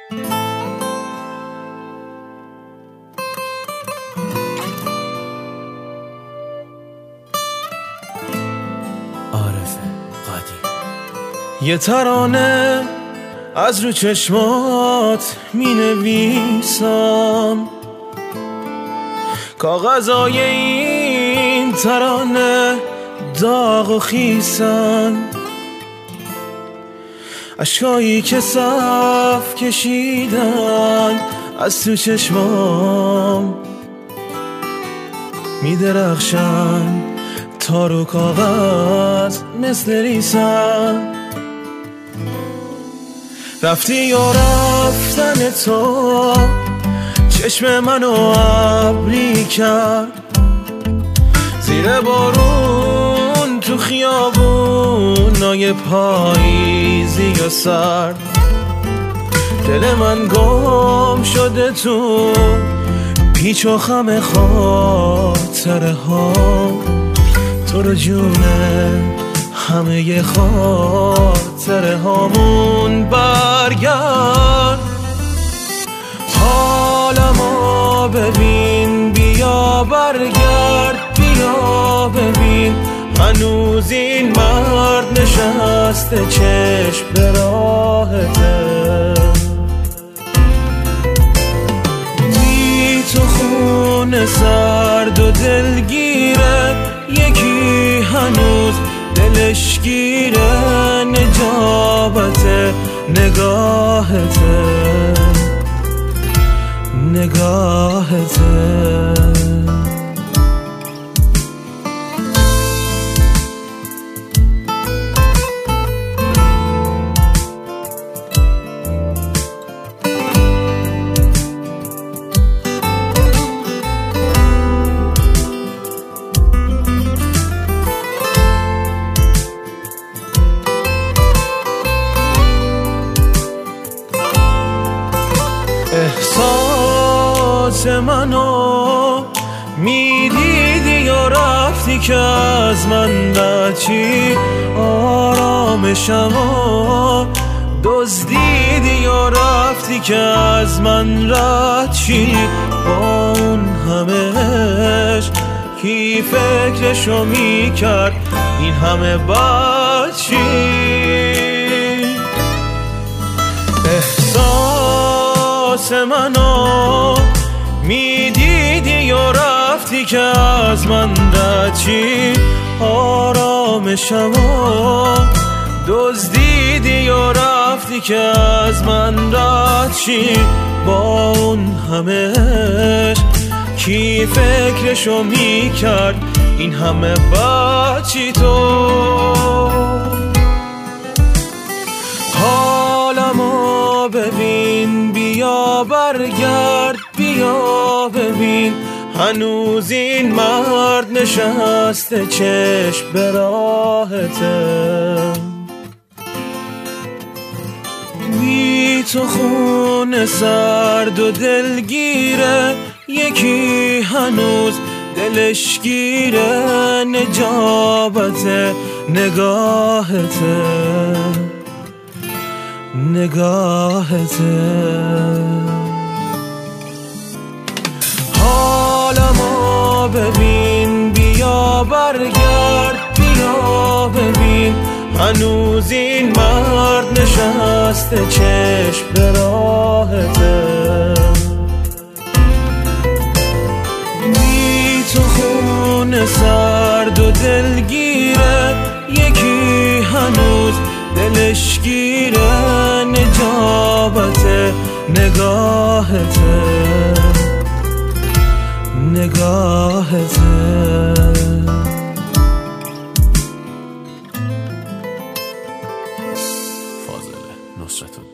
یه ترانه از رو چشمات می نویسم، کاغذای این ترانه داغ و خیسن، اشکایی که صف کشیدن از تو چشمام می درخشن تا رو کاغذ مثل ریسن. رفتی یا رفتن تو چشم منو ابری کرد، زیر بارون تو خیابونای پاییزی و سرد، دل من گم شده تو پیچ و خم خاطره ها، تو رو جونه همه خاطره هامون برگرد. حالمو ببین، بیا برگرد، بیا ببین، هنوز این مرد نشسته چشم به راهته، بی تو خون سرد و دلگیره، یکی هنوز دلش گیره، نجابت نگاهته، نگاهته. احساس منو میدیدی یا رفتی که از من رچی، آرامشمو دزدیدی یا رفتی که از من رچی، با اون همه عشق کی فکرشو میکرد این همه بچی. احساس منو میدیدی یا رفتی که از من رچی، آرامشمو دزدیدی یا رفتی که از من رچی، با اون همه عشق کی فکرشو میکرد این همه بچی. تو حالمو ببین، بیا برگرد، بیا ببین، هنوز این مرد نشسته چشم به راهته، بی تو خون سرد و دلگیره، یکی هنوز دلش گیره، نجابت نگاهته، نگاهته. حالمو ببین، بیا برگرد، بیا ببین، هنوز این مرد نشسته چشم به راهته، بی تو خون سرد و دلگیره، یکی هنوز دلش گیره، نجابت نگاهته، نگاهته. فاضل نصرت‌الدین.